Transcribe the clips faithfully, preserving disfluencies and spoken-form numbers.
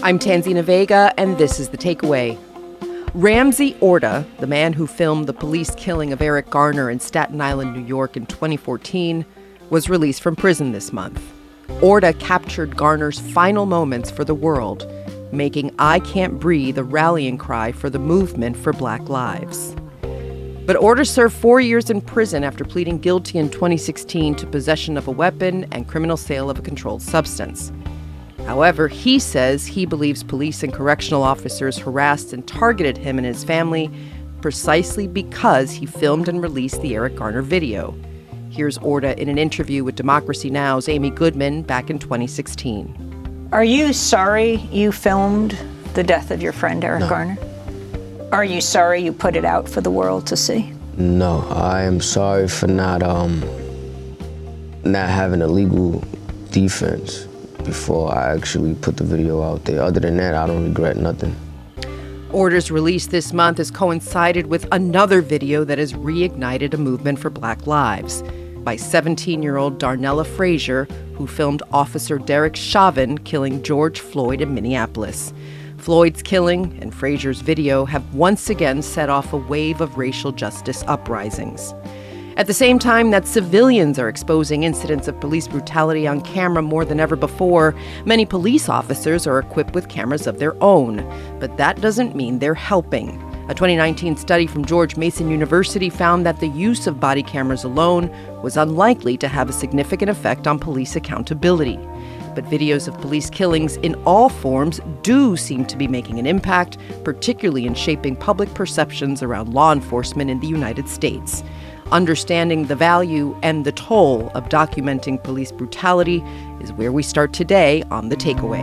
I'm Tanzina Vega, and this is The Takeaway. Ramsey Orta, the man who filmed the police killing of Eric Garner in Staten Island, New York in twenty fourteen, was released from prison this month. Orta captured Garner's final moments for the world, making I Can't Breathe a rallying cry for the movement for Black lives. But Orta served four years in prison after pleading guilty in twenty sixteen to possession of a weapon and criminal sale of a controlled substance. However, he says he believes police and correctional officers harassed and targeted him and his family precisely because he filmed and released the Eric Garner video. Here's Orta in an interview with Democracy Now!'s Amy Goodman back in twenty sixteen. Are you sorry you filmed the death of your friend Eric No. Garner? Are you sorry you put it out for the world to see? No, I am sorry for not um not having a legal defense before I actually put the video out there. Other than that, I don't regret nothing. Orta's release this month has coincided with another video that has reignited a movement for Black lives by seventeen-year-old Darnella Frazier, who filmed Officer Derek Chauvin killing George Floyd in Minneapolis. Floyd's killing and Frazier's video have once again set off a wave of racial justice uprisings. At the same time that civilians are exposing incidents of police brutality on camera more than ever before, many police officers are equipped with cameras of their own. But that doesn't mean they're helping. A twenty nineteen study from George Mason University found that the use of body cameras alone was unlikely to have a significant effect on police accountability. But videos of police killings in all forms do seem to be making an impact, particularly in shaping public perceptions around law enforcement in the United States. Understanding the value and the toll of documenting police brutality is where we start today on The Takeaway.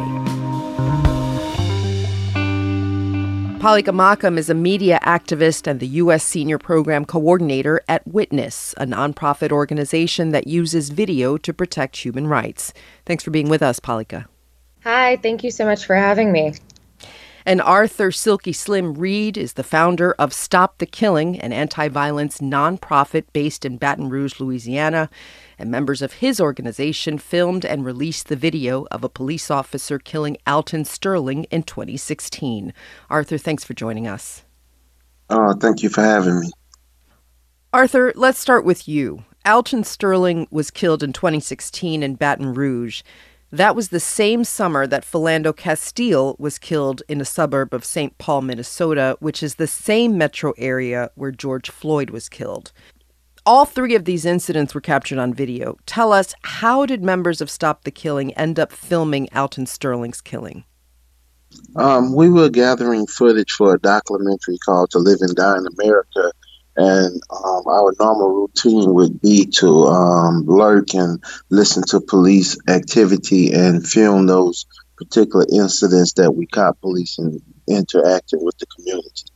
Palika Makam is a media activist and the U S Senior Program Coordinator at Witness, a nonprofit organization that uses video to protect human rights. Thanks for being with us, Palika. Hi, thank you so much for having me. And Arthur Silky Slim Reed is the founder of Stop the Killing, an anti-violence nonprofit based in Baton Rouge, Louisiana. And members of his organization filmed and released the video of a police officer killing Alton Sterling in twenty sixteen. Arthur, thanks for joining us. Oh, thank you for having me. Arthur, let's start with you. Alton Sterling was killed in twenty sixteen in Baton Rouge. That was the same summer that Philando Castile was killed in a suburb of Saint Paul, Minnesota, which is the same metro area where George Floyd was killed. All three of these incidents were captured on video. Tell us, how did members of Stop the Killing end up filming Alton Sterling's killing? Um, we were gathering footage for a documentary called To Live and Die in America, and um, our normal routine would be to um, lurk and listen to police activity and film those particular incidents that we caught police in, interacting with the community.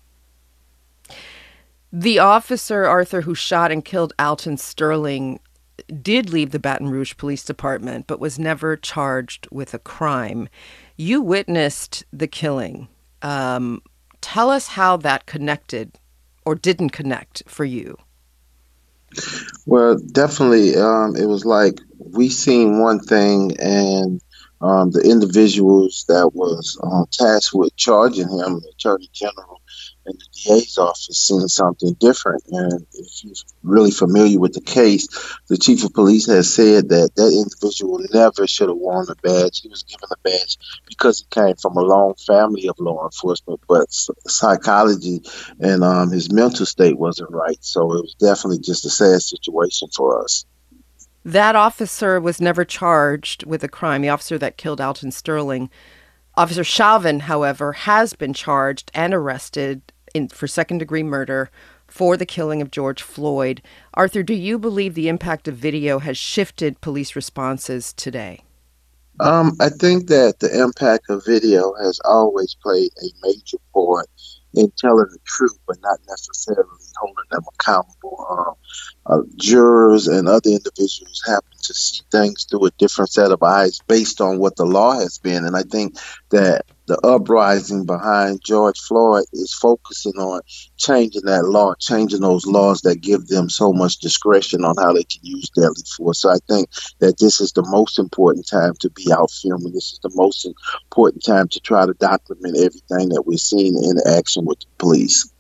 The officer, Arthur, who shot and killed Alton Sterling did leave the Baton Rouge Police Department, but was never charged with a crime. You witnessed the killing. Um, tell us how that connected or didn't connect for you. Well, definitely, um, it was like we seen one thing, and um, the individuals that was um, tasked with charging him, the Attorney General and the D A's office, seen something different. And if you're really familiar with the case, the chief of police has said that that individual never should have worn a badge. He was given a badge because he came from a long family of law enforcement, but psychology and um, his mental state wasn't right. So it was definitely just a sad situation for us. That officer was never charged with a crime, the officer that killed Alton Sterling. Officer Chauvin, however, has been charged and arrested in, for second-degree murder for the killing of George Floyd. Arthur, do you believe the impact of video has shifted police responses today? Um, I think that the impact of video has always played a major part in telling the truth, but not necessarily holding them accountable. Um, uh, jurors and other individuals happen to see things through a different set of eyes based on what the law has been. And I think that the uprising behind George Floyd is focusing on changing that law, changing those laws that give them so much discretion on how they can use deadly force. So I think that this is the most important time to be out filming. This is the most important time to try to document everything that we're seeing in action with the police.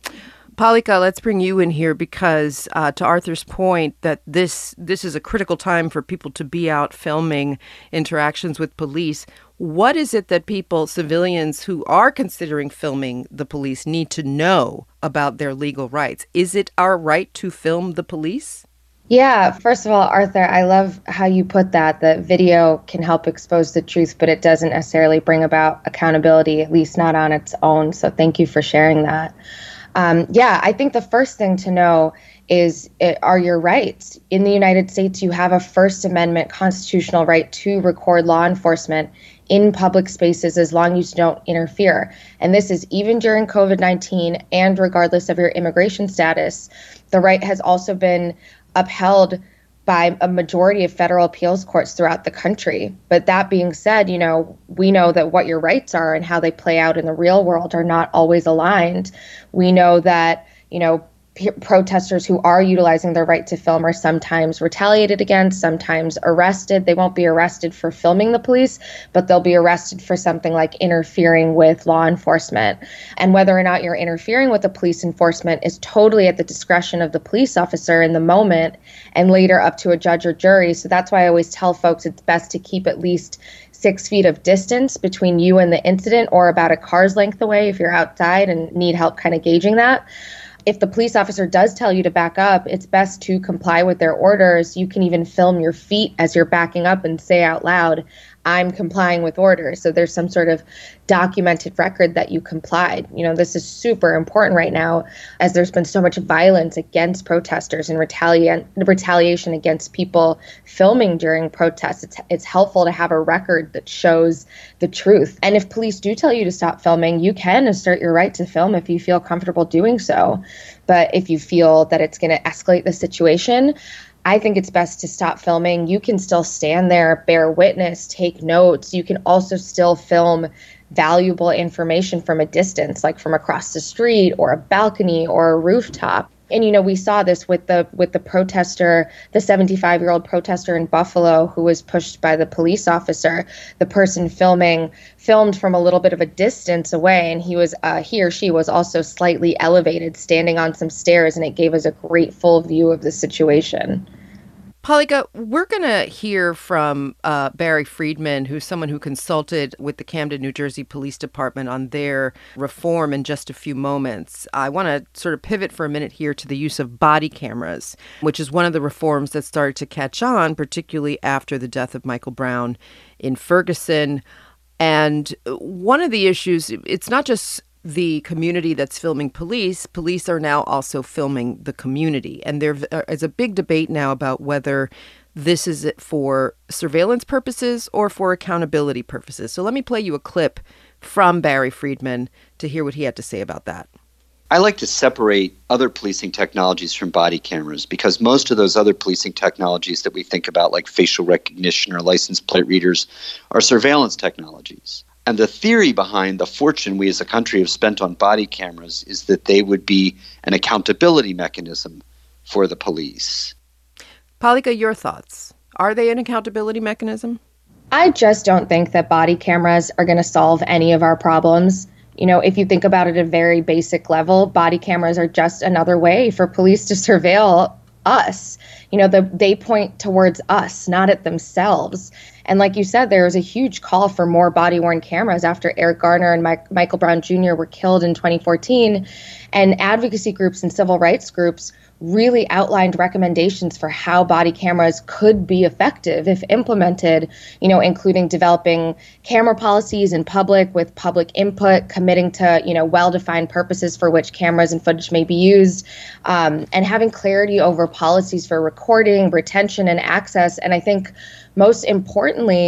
Palika, let's bring you in here because uh, to Arthur's point that this this is a critical time for people to be out filming interactions with police. What is it that people, civilians who are considering filming the police, need to know about their legal rights? Is it our right to film the police? Yeah, first of all, Arthur, I love how you put that, that video can help expose the truth, but it doesn't necessarily bring about accountability, at least not on its own. So thank you for sharing that. Um, yeah, I think the first thing to know is it, are your rights. In the United States, you have a First Amendment constitutional right to record law enforcement in public spaces as long as you don't interfere. And this is even during COVID nineteen and regardless of your immigration status. The right has also been upheld by a majority of federal appeals courts throughout the country. But that being said, you know, we know that what your rights are and how they play out in the real world are not always aligned. We know that, you know, p- protesters who are utilizing their right to film are sometimes retaliated against, sometimes arrested. They won't be arrested for filming the police, but they'll be arrested for something like interfering with law enforcement. And whether or not you're interfering with the police enforcement is totally at the discretion of the police officer in the moment and later up to a judge or jury. So that's why I always tell folks it's best to keep at least six feet of distance between you and the incident, or about a car's length away if you're outside and need help kind of gauging that. If the police officer does tell you to back up, it's best to comply with their orders. You can even film your feet as you're backing up and say out loud, I'm complying with orders. So there's some sort of documented record that you complied. You know, this is super important right now as there's been so much violence against protesters and retaliation retaliation against people filming during protests. It's, it's helpful to have a record that shows the truth. And if police do tell you to stop filming, you can assert your right to film if you feel comfortable doing so. But if you feel that it's going to escalate the situation, I think it's best to stop filming. You can still stand there, bear witness, take notes. You can also still film valuable information from a distance, like from across the street or a balcony or a rooftop. And, you know, we saw this with the with the protester, the seventy-five-year-old protester in Buffalo who was pushed by the police officer. The person filming filmed from a little bit of a distance away, and he was uh, he or she was also slightly elevated, standing on some stairs, and it gave us a great full view of the situation. Palika, we're going to hear from uh, Barry Friedman, who's someone who consulted with the Camden, New Jersey Police Department on their reform in just a few moments. I want to sort of pivot for a minute here to the use of body cameras, which is one of the reforms that started to catch on, particularly after the death of Michael Brown in Ferguson. And one of the issues, it's not just the community that's filming police. Police are now also filming the community. And there is a big debate now about whether this is for surveillance purposes or for accountability purposes. So let me play you a clip from Barry Friedman to hear what he had to say about that. I like to separate other policing technologies from body cameras because most of those other policing technologies that we think about, like facial recognition or license plate readers, are surveillance technologies. And the theory behind the fortune we as a country have spent on body cameras is that they would be an accountability mechanism for the police. Palika, your thoughts. Are they an accountability mechanism? I just don't think that body cameras are going to solve any of our problems. You know, if you think about it at a very basic level, body cameras are just another way for police to surveil us. You know, the, they point towards us, not at themselves. And like you said, there was a huge call for more body-worn cameras after Eric Garner and Mike, Michael Brown Junior were killed in twenty fourteen. And advocacy groups and civil rights groups really outlined recommendations for how body cameras could be effective if implemented, you know, including developing camera policies in public with public input, committing to, you know, well-defined purposes for which cameras and footage may be used, um, and having clarity over policies for recording, retention, and access. And I think most importantly,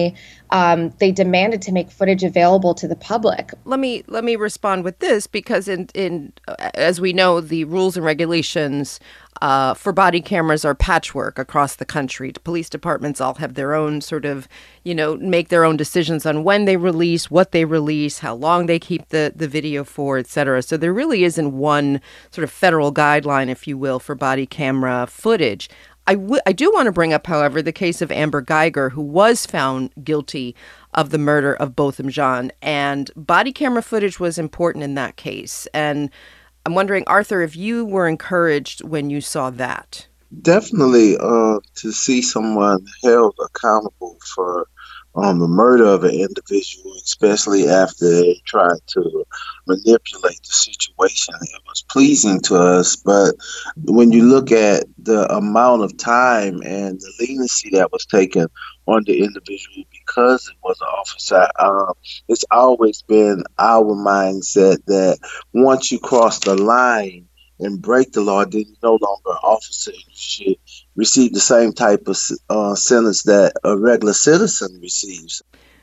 um, they demanded to make footage available to the public. Let me let me respond with this, because in in as we know, the rules and regulations uh, for body cameras are patchwork across the country. Police departments all have their own sort of, you know, make their own decisions on when they release, what they release, how long they keep the, the video for, et cetera. So there really isn't one sort of federal guideline, if you will, for body camera footage. I, w- I do want to bring up, however, the case of Amber Geiger, who was found guilty of the murder of Botham Jean, and body camera footage was important in that case. And I'm wondering, Arthur, if you were encouraged when you saw that. Definitely uh, to see someone held accountable for um, the murder of an individual, especially after they tried to manipulate the situation. It was pleasing to us, but when you look at the amount of time and the leniency that was taken on the individual because it was an officer, um, it's always been our mindset that once you cross the line and break the law, then you're no longer an officer. You should receive the same type of uh, sentence that a regular citizen receives.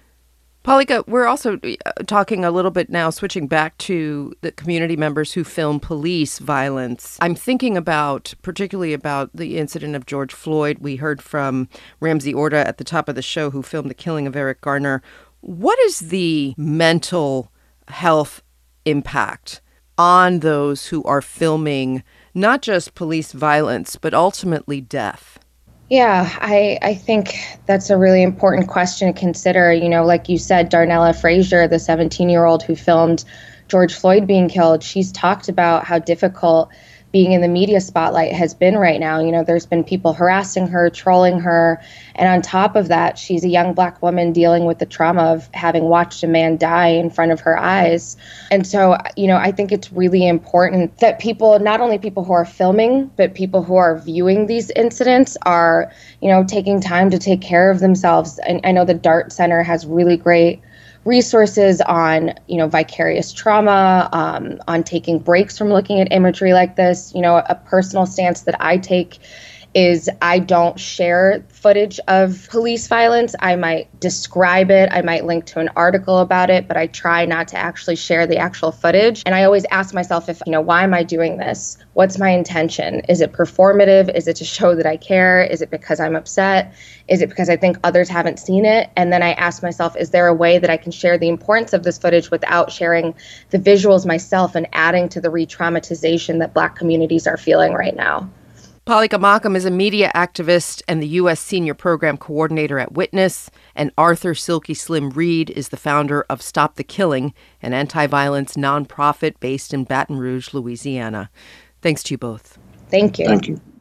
Polika, we're also talking a little bit now, switching back to the community members who film police violence. I'm thinking about, particularly about the incident of George Floyd. We heard from Ramsey Orta at the top of the show, who filmed the killing of Eric Garner. What is the mental health impact on those who are filming not just police violence, but ultimately death? Yeah, I, I think that's a really important question to consider. You know, like you said, Darnella Frazier, the seventeen-year-old who filmed George Floyd being killed, she's talked about how difficult being in the media spotlight has been right now. You know, there's been people harassing her, trolling her. And on top of that, she's a young Black woman dealing with the trauma of having watched a man die in front of her eyes. And so, you know, I think it's really important that people, not only people who are filming, but people who are viewing these incidents are, you know, taking time to take care of themselves. And I know the DART Center has really great resources on, you know, vicarious trauma, um, on taking breaks from looking at imagery like this. You know, a personal stance that I take is I don't share footage of police violence. I might describe it. I might link to an article about it, but I try not to actually share the actual footage. And I always ask myself, if, you know, why am I doing this? What's my intention? Is it performative? Is it to show that I care? Is it because I'm upset? Is it because I think others haven't seen it? And then I ask myself, is there a way that I can share the importance of this footage without sharing the visuals myself and adding to the re-traumatization that Black communities are feeling right now? Polika Makam is a media activist and the U S Senior Program Coordinator at Witness, and Arthur Silky Slim Reed is the founder of Stop the Killing, an anti-violence nonprofit based in Baton Rouge, Louisiana. Thanks to you both. Thank you. Thank you.